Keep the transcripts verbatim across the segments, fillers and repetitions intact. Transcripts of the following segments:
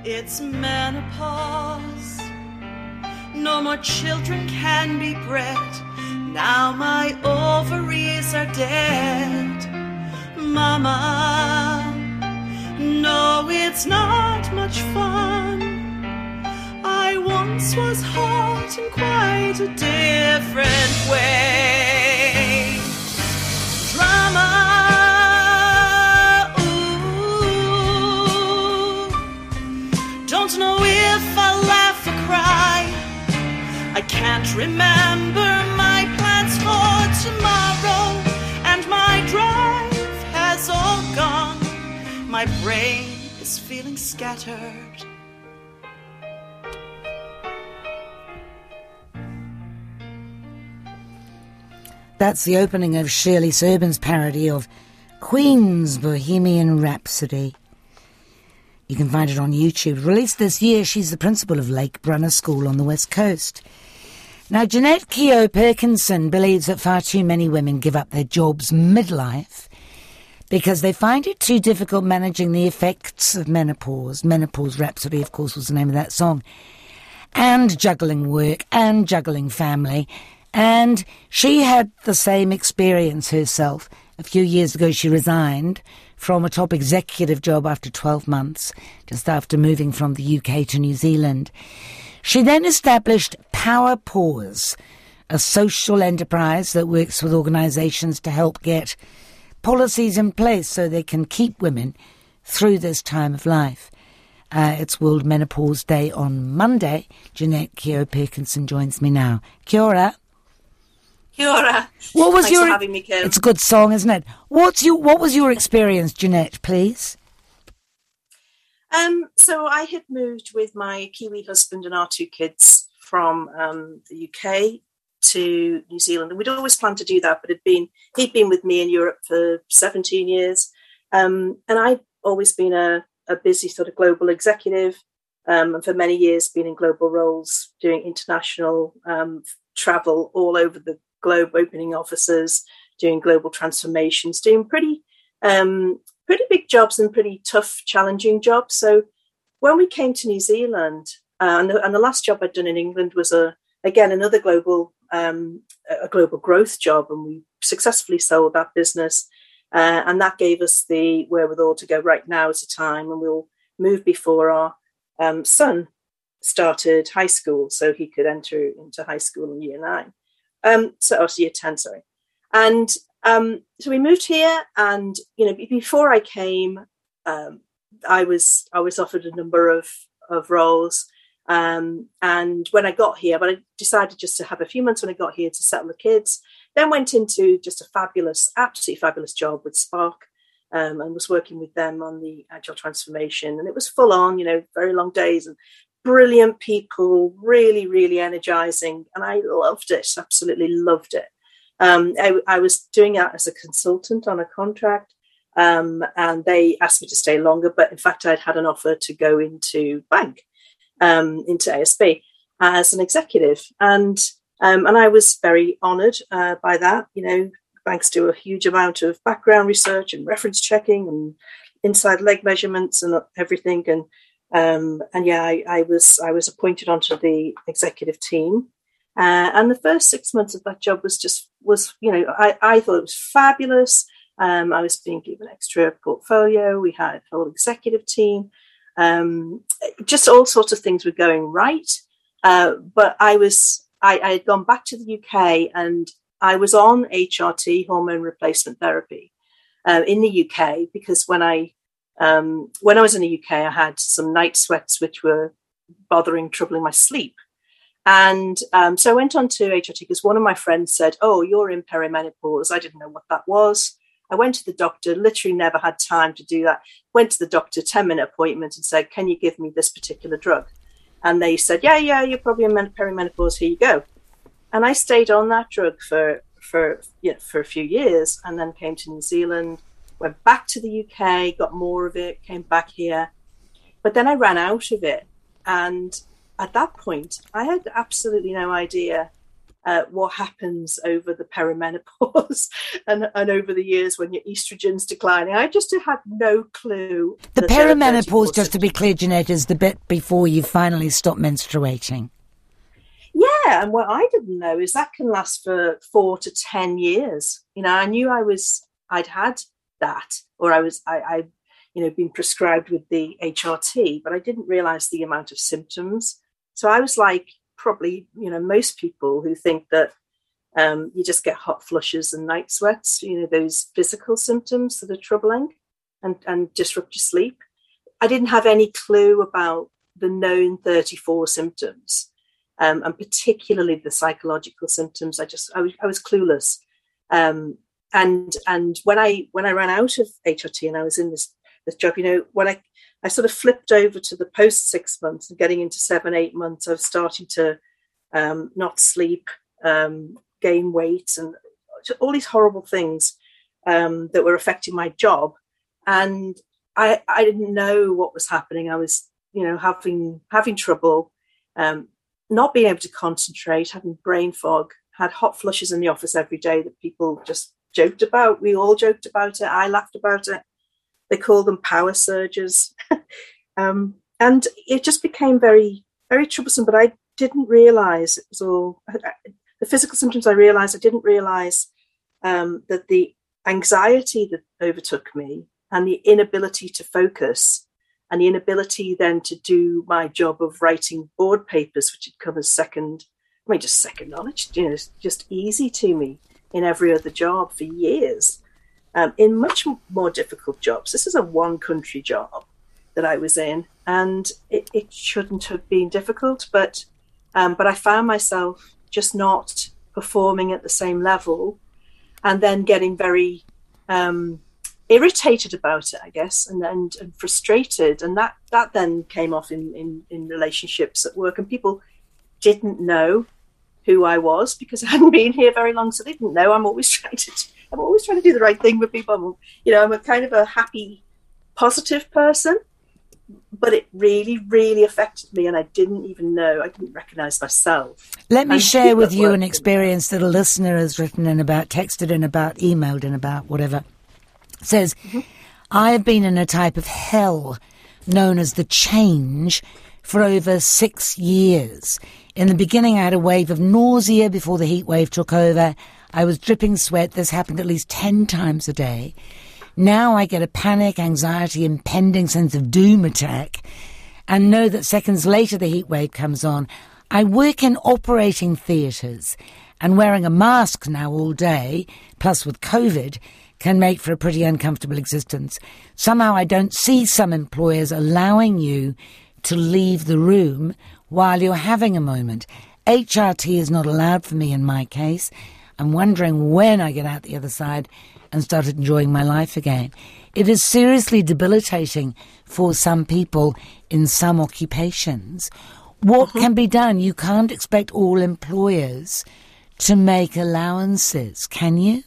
It's menopause. No more children can be bred. Now my ovaries are dead. Mama, no, it's not much fun. I once was hot in quite a different way. Drama. Don't know if I'll laugh or cry. I can't remember my plans for tomorrow, and my drive has all gone. My brain is feeling scattered. That's the opening of Shirley Serban's parody of Queen's Bohemian Rhapsody. You can find it on YouTube. Released this year, she's the principal of Lake Brunner School on the West Coast. Now, Jeanette Keogh Perkinson believes that far too many women give up their jobs midlife because they find it too difficult managing the effects of menopause. Menopause Rhapsody, of course, was the name of that song. And juggling work and juggling family. And she had the same experience herself. A few years ago, she resigned from a top executive job after twelve months, just after moving from the U K to New Zealand. She then established Power Pause, a social enterprise that works with organisations to help get policies in place so they can keep women through this time of life. Uh, it's World Menopause Day on Monday. Jeanette Keogh Perkinson joins me now. Kia ora. Kia ora. What was Thanks your? for having me, Kim. It's a good song, isn't it? What's your? What was your experience, Jeanette? Please. Um, so I had moved with my Kiwi husband and our two kids from um, the U K to New Zealand, and we'd always planned to do that. But it'd been he'd been with me in Europe for seventeen years, um, and I'd always been a, a busy sort of global executive, um, and for many years been in global roles, doing international um, travel all over the globe, opening offices, doing global transformations, doing pretty um, pretty big jobs and pretty tough, challenging jobs. So when we came to New Zealand, uh, and, the, and the last job I'd done in England was a again another global um, a global growth job, and we successfully sold that business, uh, and that gave us the wherewithal to go, right, now is the time, and we'll move before our um, son started high school, so he could enter into high school in year nine. Um, so, oh, year ten, sorry. And um, so we moved here, and you know, before I came, um, I was I was offered a number of of roles, um, and when I got here, but I decided just to have a few months when I got here to settle the kids. Then went into just a fabulous, absolutely fabulous job with Spark, um, and was working with them on the agile transformation, and it was full on, you know, very long days and brilliant people, really, really energizing. And I loved it, absolutely loved it. Um, I, I was doing that as a consultant on a contract, um, and they asked me to stay longer. But in fact, I'd had an offer to go into bank, um, into A S B as an executive. And um, and I was very honoured uh, by that. You know, banks do a huge amount of background research and reference checking and inside leg measurements and everything. And Um, and yeah, I, I was I was appointed onto the executive team, uh, and the first six months of that job was just was you know I, I thought it was fabulous. Um, I was being given extra portfolio. We had a whole executive team, um, just all sorts of things were going right. Uh, but I was I, I had gone back to the U K, and I was on H R T, hormone replacement therapy, uh, in the U K, because when I Um, when I was in the U K, I had some night sweats which were bothering, troubling my sleep. And um, so I went on to H R T because one of my friends said, oh, you're in perimenopause. I didn't know what that was. I went to the doctor, literally never had time to do that. Went to the doctor, ten-minute appointment, and said, can you give me this particular drug? And they said, yeah, yeah, you're probably in perimenopause. Here you go. And I stayed on that drug for, for, yeah, for a few years, and then came to New Zealand. Went back to the U K, got more of it, came back here. But then I ran out of it. And at that point, I had absolutely no idea uh, what happens over the perimenopause and, and over the years when your estrogen's declining. I just had no clue. The perimenopause, just to be clear, Jeanette, is the bit before you finally stop menstruating. Yeah, and what I didn't know is that can last for four to ten years. You know, I knew I was, I'd had that, or I was, I, I you know, been prescribed with the H R T, but I didn't realize the amount of symptoms. So I was like, probably, you know, most people who think that um, you just get hot flushes and night sweats, you know, those physical symptoms that are troubling and, and disrupt your sleep. I didn't have any clue about the known thirty-four symptoms, um, and particularly the psychological symptoms. I just, I was, I was clueless. Um, and and when I when I ran out of H R T and I was in this this job, you know, when I I sort of flipped over to the post six months and getting into seven, eight months, I was starting to um, not sleep, um, gain weight, and all these horrible things um, that were affecting my job. And I, I didn't know what was happening. I was, you know, having having trouble, um, not being able to concentrate, having brain fog, had hot flushes in the office every day that people just joked about. We all joked about it. I laughed about it. They call them power surges. um, and it just became very, very troublesome. But I didn't realize it was all the physical symptoms. I realized I didn't realize um, that the anxiety that overtook me and the inability to focus and the inability then to do my job of writing board papers, which had come as second, I mean, just second knowledge, you know, just easy to me in every other job for years. Um, in much more difficult jobs. This is a one country job that I was in, and it, it shouldn't have been difficult, but um, but I found myself just not performing at the same level, and then getting very um, irritated about it, I guess, and, and and frustrated, and that that then came off in, in in relationships at work, and people didn't know who I was because I hadn't been here very long, so they didn't know. I'm always trying to. I'm always trying to do the right thing with people. I'm, you know, I'm a kind of a happy, positive person, but it really, really affected me, and I didn't even know. I didn't recognise myself. Let me share with you an experience that a listener has written in about, texted in about, emailed in about, whatever. It says, mm-hmm. I have been in a type of hell known as the change for over six years. In the beginning, I had a wave of nausea before the heat wave took over. I was dripping sweat. This happened at least ten times a day. Now I get a panic, anxiety, impending sense of doom attack, and know that seconds later the heat wave comes on. I work in operating theatres, and wearing a mask now all day, plus with COVID, can make for a pretty uncomfortable existence. Somehow I don't see some employers allowing you to leave the room while you're having a moment. H R T is not allowed for me in my case. I'm wondering when I get out the other side and start enjoying my life again. It is seriously debilitating for some people in some occupations. What mm-hmm. can be done? You can't expect all employers to make allowances, can you?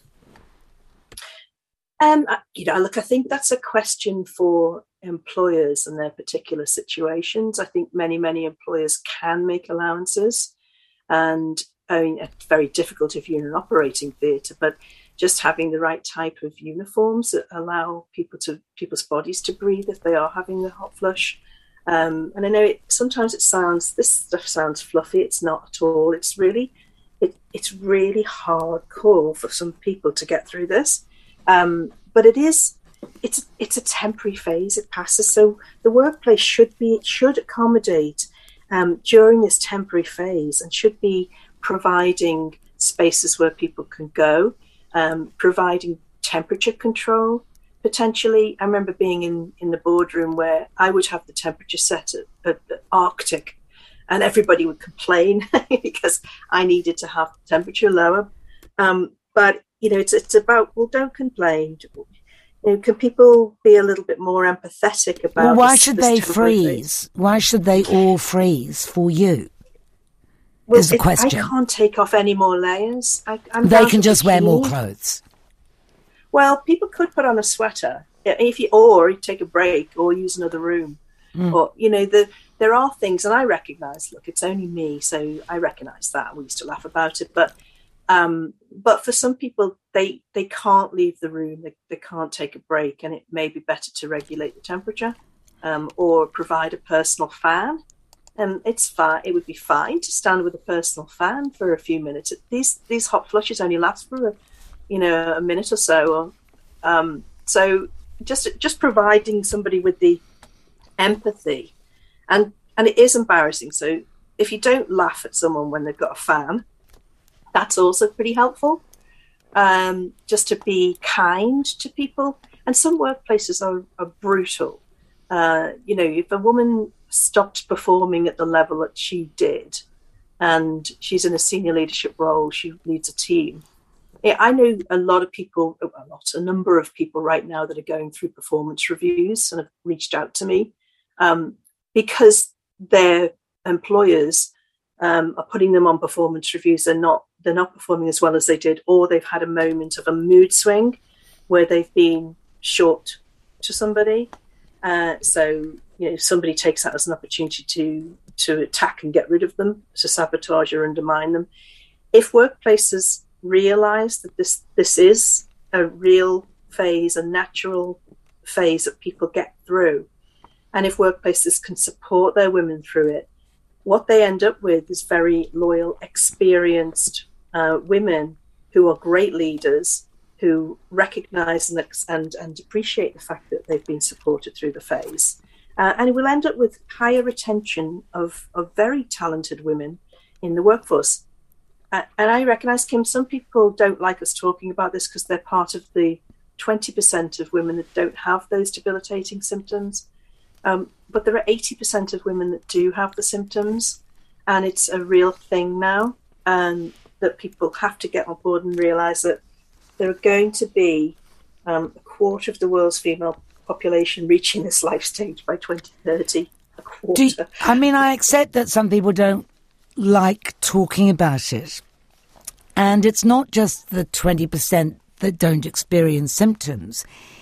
Um, you know, look, I think that's a question for employers and their particular situations. I think many, many employers can make allowances, and I mean, it's very difficult if you're in an operating theatre, but just having the right type of uniforms that allow people to people's bodies to breathe if they are having a hot flush. Um, and I know it, sometimes it sounds, this stuff sounds fluffy. It's not at all. It's really, it, it's really hardcore for some people to get through this. Um, but it is, it's it's a temporary phase. It passes. So the workplace should be, it should accommodate um, during this temporary phase, and should be providing spaces where people can go, um, providing temperature control, potentially. I remember being in, in the boardroom where I would have the temperature set at, at the Arctic, and everybody would complain because I needed to have the temperature lower. Um, but, you know, it's it's about, well, don't complain. You know, can people be a little bit more empathetic about Well, why this, should this they freeze? Phase? Why should they all freeze for you? Well, is the it, question. I can't take off any more layers. I, I'm they can just wear more clothes. Well, people could put on a sweater if you, or you take a break, or use another room, mm. or you know the there are things, and I recognise, look, it's only me, so I recognise that. We used to laugh about it, but um, but for some people, they they can't leave the room, they, they can't take a break, and it may be better to regulate the temperature um, or provide a personal fan. And it's fine. It would be fine to stand with a personal fan for a few minutes. These these hot flushes only last for a, you know, a minute or so. Or, um, so just just providing somebody with the empathy, and and it is embarrassing. So if you don't laugh at someone when they've got a fan, that's also pretty helpful. Um, just to be kind to people. And some workplaces are, are brutal. Uh, you know, if a woman stopped performing at the level that she did, and she's in a senior leadership role, she leads a team. I know a lot of people, a lot, a number of people right now that are going through performance reviews and have reached out to me um, because their employers um, are putting them on performance reviews. They're not, they're not performing as well as they did, or they've had a moment of a mood swing where they've been short to somebody. Uh, so, you know, somebody takes that as an opportunity to to attack and get rid of them, to sabotage or undermine them. If workplaces realise that this this is a real phase, a natural phase that people get through, and if workplaces can support their women through it, what they end up with is very loyal, experienced uh, women who are great leaders, who recognise and, and and appreciate the fact that they've been supported through the phase. Uh, and we'll end up with higher retention of, of very talented women in the workforce. Uh, and I recognise, Kim, some people don't like us talking about this because they're part of the twenty percent of women that don't have those debilitating symptoms. Um, but there are eighty percent of women that do have the symptoms, and it's a real thing now, and that people have to get on board and realise that there are going to be um, a quarter of the world's female population reaching this life stage by twenty thirty. A quarter. Do you, I mean, I accept that some people don't like talking about it. And it's not just the twenty percent that don't experience symptoms.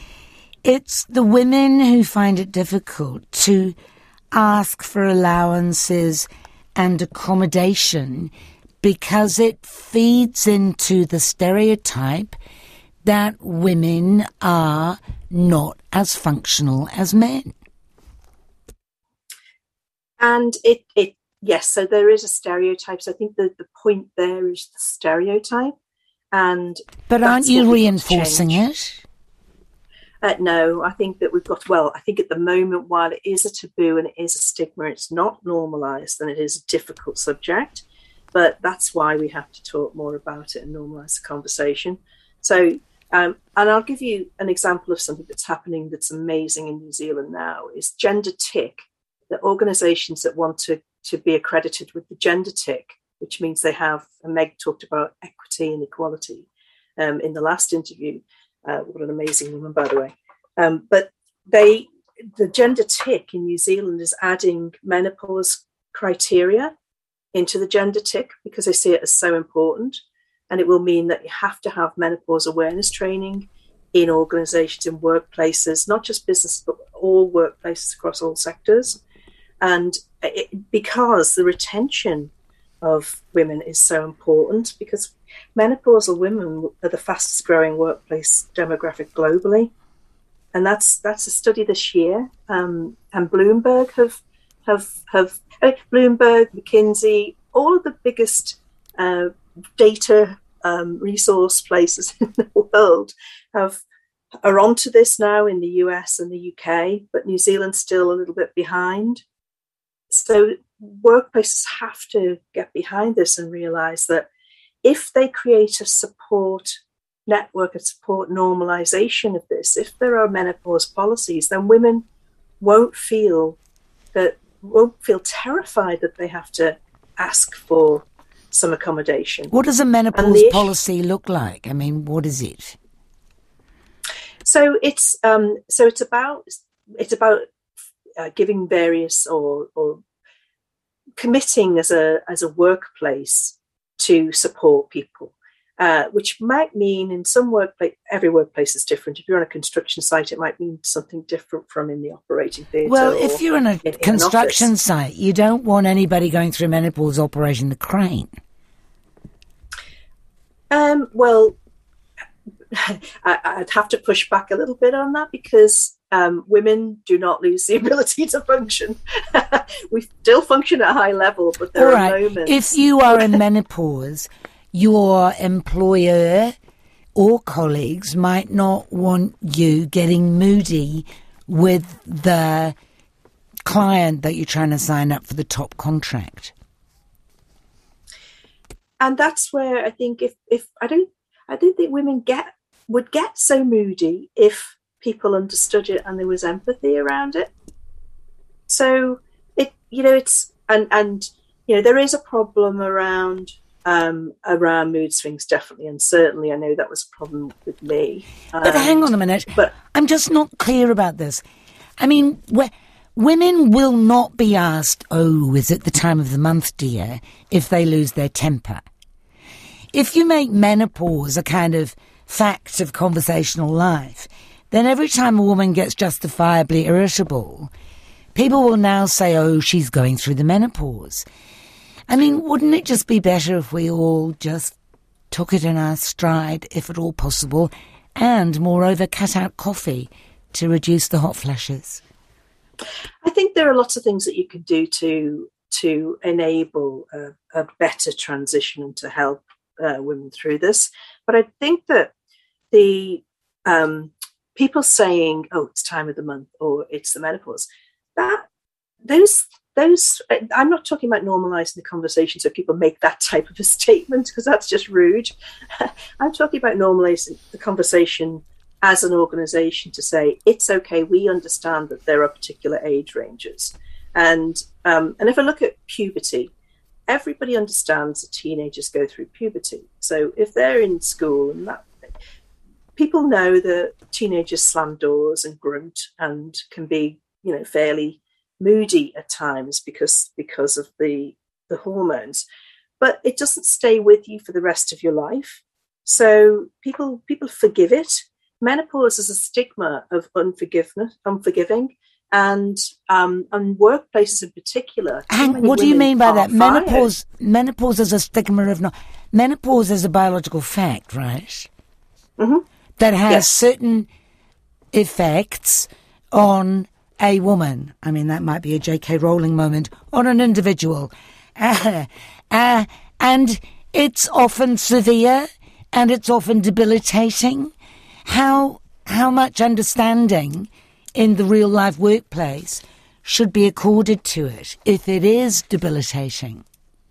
It's the women who find it difficult to ask for allowances and accommodation because it feeds into the stereotype that women are not as functional as men. And it, it yes, so there is a stereotype. So I think the, the point there is the stereotype. And but aren't you reinforcing it? Uh, no, I think that we've got, well, I think at the moment, while it is a taboo and it is a stigma, it's not normalised and it is a difficult subject. But that's why we have to talk more about it and normalise the conversation. So, um, and I'll give you an example of something that's happening that's amazing in New Zealand now, is Gender Tick. The organisations that want to, to be accredited with the Gender Tick, which means they have, and Meg talked about equity and equality um, in the last interview. Uh, what an amazing woman, by the way. Um, but they, the Gender Tick in New Zealand is adding menopause criteria into the Gender Tick because they see it as so important. And it will mean that you have to have menopause awareness training in organisations, in workplaces, not just business, but all workplaces across all sectors. And it, because the retention of women is so important, because menopausal women are the fastest growing workplace demographic globally. And that's that's a study this year. Um, and Bloomberg have, have, have uh, Bloomberg, McKinsey, all of the biggest uh, data um, resource places in the world have are onto this now in the U S and the U K, but New Zealand's still a little bit behind. So workplaces have to get behind this and realise that if they create a support network, a support normalisation of this, if there are menopause policies, then women won't feel that won't feel terrified that they have to ask for some accommodation. What does a menopause issue, policy look like? I mean, what is it? So it's um, so it's about it's about uh, giving various or or committing as a as a workplace to support people. uh, which might mean in some workplace, every workplace is different. If you're on a construction site, it might mean something different from in the operating theatre. Well, if you're in a in, construction in site, you don't want anybody going through menopause operating the crane. Um, well, I, I'd have to push back a little bit on that because um, women do not lose the ability to function. We still function at a high level, but there All are right. moments. If you are in menopause, your employer or colleagues might not want you getting moody with the client that you're trying to sign up for the top contract. And that's where I think if, if I don't I don't think women get would get so moody if people understood it and there was empathy around it. So it you know it's and and you know there is a problem around um, around mood swings, definitely, and certainly I know that was a problem with me. Um, but hang on a minute, but I'm just not clear about this. I mean, wh- women will not be asked, "Oh, is it the time of the month, dear?" if they lose their temper. If you make menopause a kind of fact of conversational life, then every time a woman gets justifiably irritable, people will now say, oh, she's going through the menopause. I mean, wouldn't it just be better if we all just took it in our stride, if at all possible, and, moreover, cut out coffee to reduce the hot flashes? I think there are lots of things that you can do to to enable a, a better transition and to help Uh, women through this, but I think that the um, people saying, "Oh, it's time of the month" or "It's the menopause," that those those I'm not talking about normalising the conversation so people make that type of a statement because that's just rude. I'm talking about normalising the conversation as an organisation to say it's okay. We understand that there are particular age ranges, and um, and if I look at puberty. Everybody understands that teenagers go through puberty. So if they're in school, and that, people know that teenagers slam doors and grunt and can be, you know, fairly moody at times because because of the the hormones. But it doesn't stay with you for the rest of your life. So people people forgive it. Menopause is a stigma of unforgiveness, unforgiving. And um, and workplaces in particular. Hank, what do you mean by that? Fired. Menopause menopause is a stigma of not. Menopause is a biological fact, right? Mm-hmm. That has yes. certain effects on a woman. I mean, that might be a J K Rowling moment on an individual, uh, uh, and it's often severe and it's often debilitating. How how much understanding in the real-life workplace should be accorded to it if it is debilitating?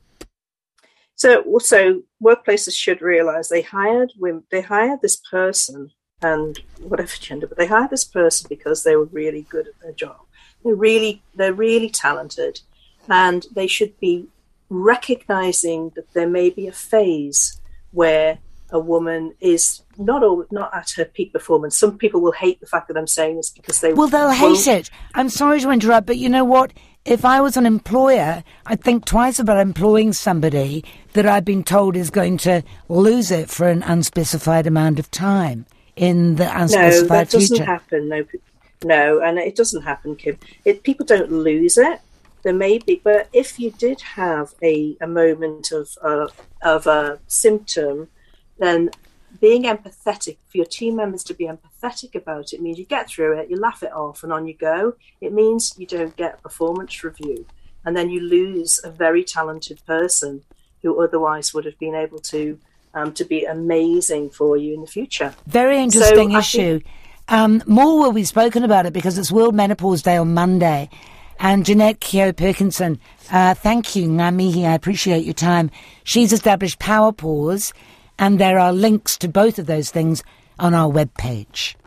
So, so workplaces should realise they hired women, they hired this person, and whatever gender, but they hired this person because they were really good at their job. They're really, they're really talented, and they should be recognising that there may be a phase where a woman is not all, not at her peak performance. Some people will hate the fact that I'm saying this because they well, they'll hate it. I'm sorry to interrupt, but you know what? If I was an employer, I'd think twice about employing somebody that I've been told is going to lose it for an unspecified amount of time in the unspecified future. No, that doesn't future. happen. No, no, and it doesn't happen, Kim. It, people don't lose it. There may be, but if you did have a, a moment of uh, of a symptom, then being empathetic, for your team members to be empathetic about it, means you get through it, you laugh it off, and on you go. It means you don't get a performance review, and then you lose a very talented person who otherwise would have been able to um, to be amazing for you in the future. Very interesting so issue. Think- um, more will be spoken about it because it's World Menopause Day on Monday. And Jeanette Keogh-Perkinson, uh, thank you, Ngamihi, I appreciate your time. She's established Power Pause, and there are links to both of those things on our webpage.